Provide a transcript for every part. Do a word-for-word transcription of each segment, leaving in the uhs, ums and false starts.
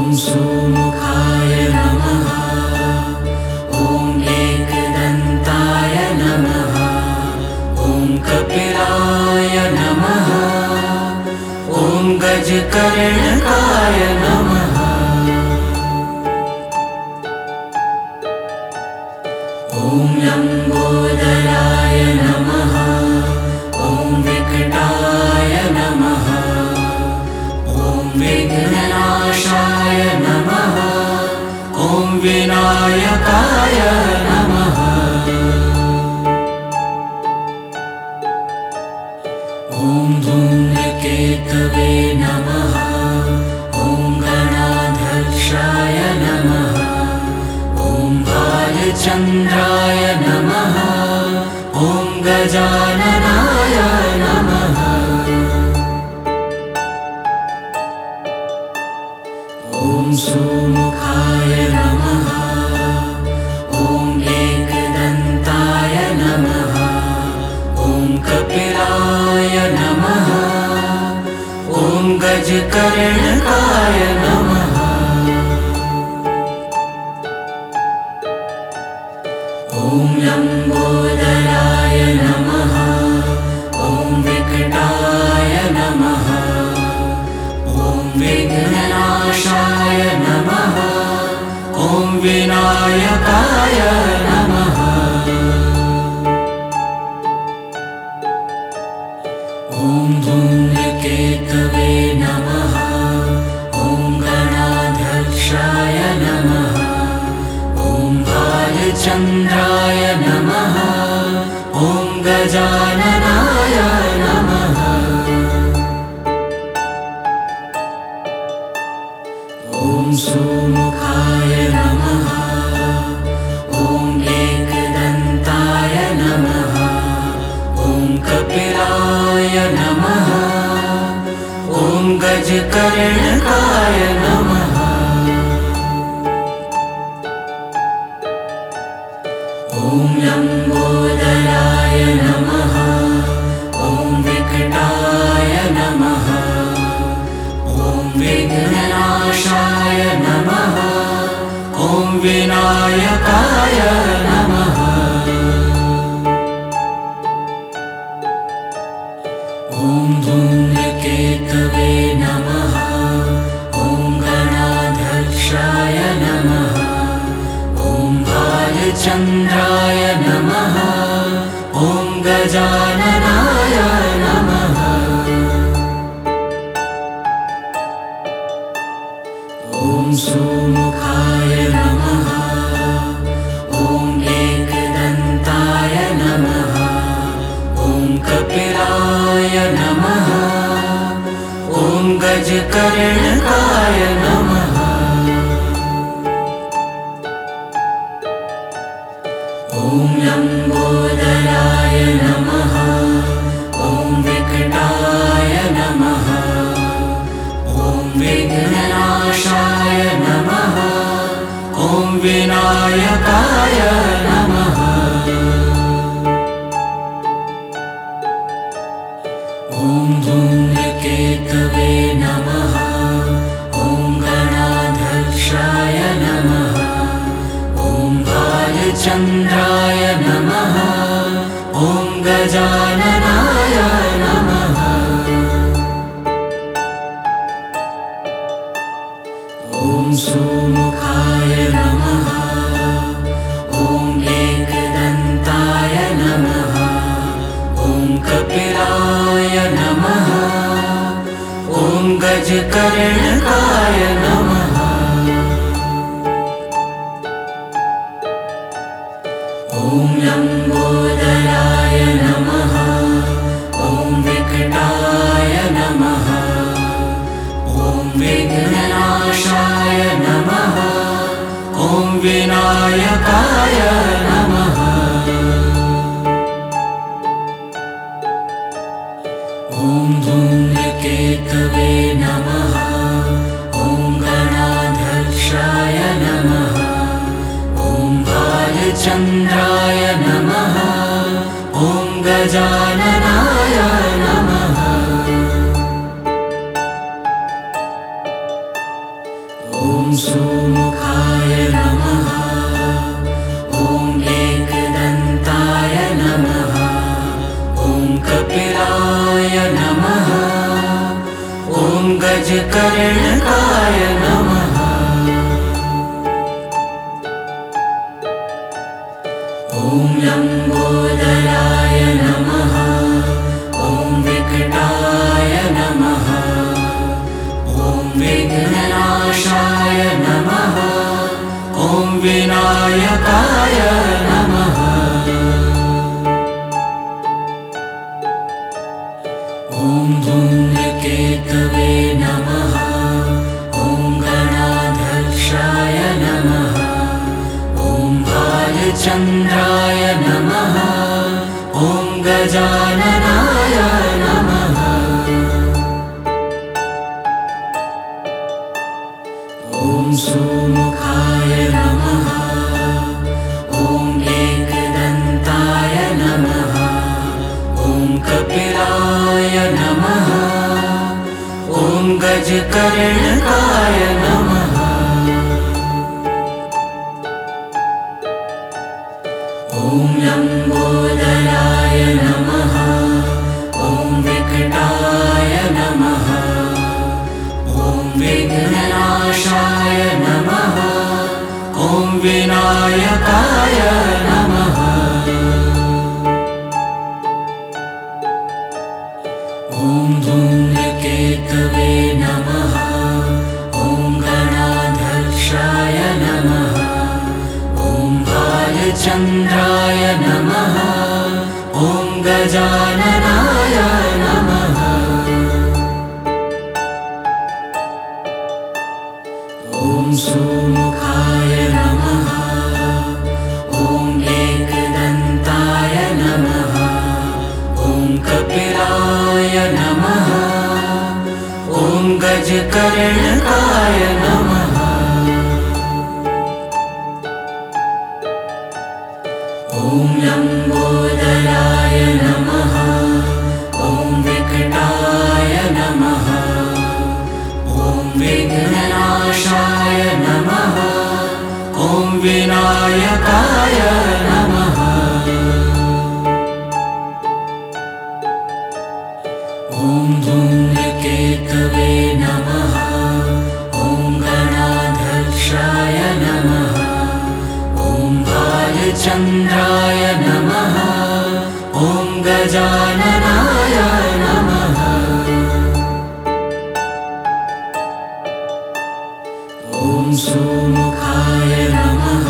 सुमुखाय नमः। ॐ एकदन्ताय नमः। ॐ कपिलाय नमः। ॐ गजकर्णकाय नमः। ॐ लम्बोदराय नमः। ॐ विकटाय नमः। ॐ विघ्ननाशाय नमः। ॐ विनायकाय नमः। ॐ धूम्रकेतवे नमः। ॐ गणाध्यक्षाय नमः। ॐ भालचन्द्राय नमः। ॐ गजाननाय नमः। ॐ सुमुखाय नमः। ॐ एकदन्ताय नमः। ॐ कपिलाय नमः। ॐ गजकर्णकाय नमः। ॐ लम्बोदराय नमः। ॐ विकटाय नमः। ॐ विघ्ननाशाय नमः। ॐ विनायकाय नमः। ॐ धूम्रकेतवे नमः। ॐ गणाध्यक्षाय नमः। ॐ भालचन्द्राय नमः। ॐ गजाननाय नमः। ॐ सुमुखाय नमः। ॐ एकदन्ताय नमः। ॐ कपिलाय नमः। ॐ गजकर्णकाय नमः। ॐ लम्बोदराय नमः। ॐ विकटाय नमः। ॐ विघ्ननाशाय नमः। ॐ विनायकाय नमः। ॐ धूम्रकेतवे नमः। ॐ गणाध्यक्षाय नमः। ॐ भालचन्द्राय नमः। ॐ गजाननाय नमः। ॐ सुमुखाय नमः। ॐ एकदन्ताय नमः। ॐ कपिलाय नमः। ॐ गजकर्णकाय नमः। ॐ लम्बोदराय नमः। ॐ विकटाय नमः। ॐ विघ्ननाशाय नमः। ॐ विनायकाय नमः। ॐ धूम्रकेतवे नमः। ॐ गणाध्यक्षाय नमः। ॐ भालचन्द्राय नमः। ॐ गजाननाय नमः। ॐ सुमुखाय नमः। ॐ एकदन्ताय नमः। ॐ कपिलाय नमः। ॐ गजकर्णकाय नमः। ॐ लम्बोदराय नमः। ॐ विकटाय नमः। ॐ विघ्ननाशाय नमः। ॐ विनायकाय नमः। ॐ धूम्रकेतवे नमः। ॐ गणाध्यक्षाय नमः। ॐ भालचन्द्राय नमः। ॐ गजाननाय नमः। ॐ गजकर्णकाय नमः। ॐ लम्बोदराय नमः। ॐ विकटाय नमः। ॐ विघ्ननाशाय नमः। ॐ विनायकाय नमः। ॐ धूम्रकेतवे नमः। ॐ गणाध्यक्षाय नमः। ॐ भालचन्द्राय नमः। ॐ गजाननाय नमः। ॐ सुमुखाय नमः। ॐ एकदन्ताय नमः। ॐ कपिलाय नमः। ॐ गजकर्णकाय नमः। ॐ लम्बोदराय नमः। ॐ विकटाय नमः। ॐ विघ्ननाशाय नमः। ॐ विनायकाय नमः। ॐ धूम्रकेतवे नमः। ॐ गणाध्यक्षाय नमः। ॐ भालचन्द्राय नमः। ॐ गजाननाय नमः। ॐ सुमुखाय नमः। ॐ एकदन्ताय नमः। ॐ कपिलाय नमः। ॐ गजकर्णकाय नमः। ॐ लम्बोदराय नमः। ॐ विकटाय नमः। ॐ विघ्ननाशाय नमः। ॐ विनायकाय नमः। ॐ धूम्रकेतवे नमः। ॐ गणाध्यक्षाय नमः। ॐ भालचन्द्राय नमः। ॐ गजाननाय नमः। ॐ सुमुखाय नमः।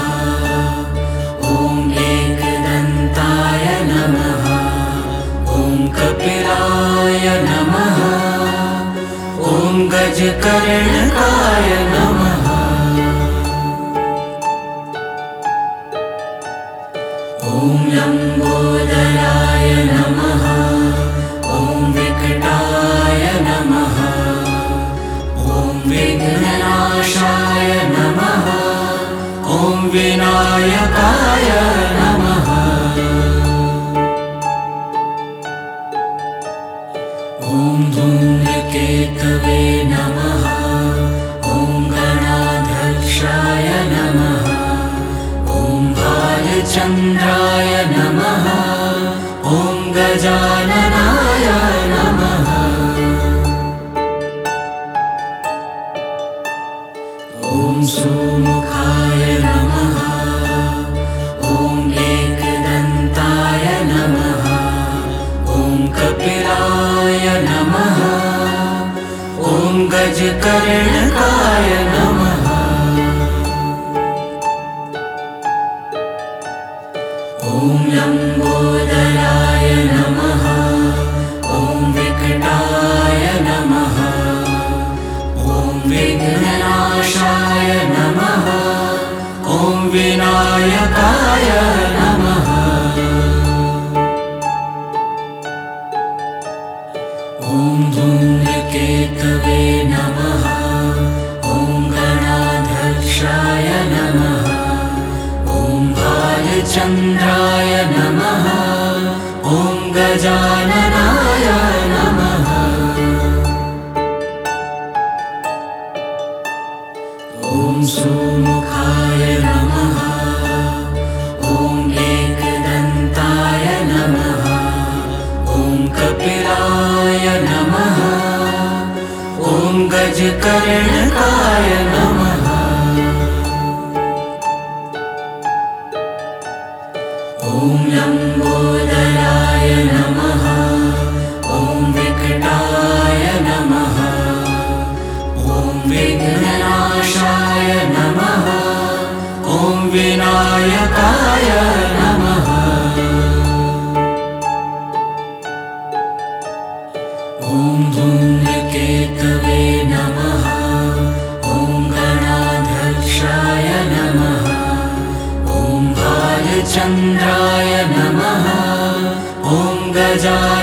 ॐ एकदन्ताय नमः। ॐ कपिलाय नमः। ॐ गजकर्णकाय नमः। ॐ लम्बोदराय नमः। ॐ विकटाय नमः। ॐ विघ्ननाशाय नमः। ॐ विनायकाय नमः। ॐ धूम्रकेतवे नमः। ॐ गणाध्यक्षाय नमः। ॐ भालचन्द्राय नमः। ॐ गजाननाय नमः। ॐ सुमुखाय नमः। ॐ एकदन्ताय नमः। ॐ कपिलाय नमः। ॐ गजकर्णकाय नमः। ॐ लम्बोदराय नमः। ॐ विकटाय नमः। ॐ विघ्ननाशाय नमः। ॐ विनायकाय नमः। ॐ धूम्रकेतवे नमः। ॐ गणाध्यक्षाय नमः। ॐ भालचन्द्राय नमः। ॐ गजाननाय नमः। ॐ सुमुखाय नमः। ॐ एकदन्ताय नमः। ॐ कपिलाय नमः। ॐ गज अजकर्णकाय नमः। ॐ लम्बोदराय नमः। ॐ विकटाय नमः। ॐ विघ्ननाशाय नमः। ॐ विनायकाय नमः। ॐ धूम्रकेतवे नमः। ॐ गणाध्यक्षाय नमः। ॐ भालचन्द्राय नमः। ॐ गजा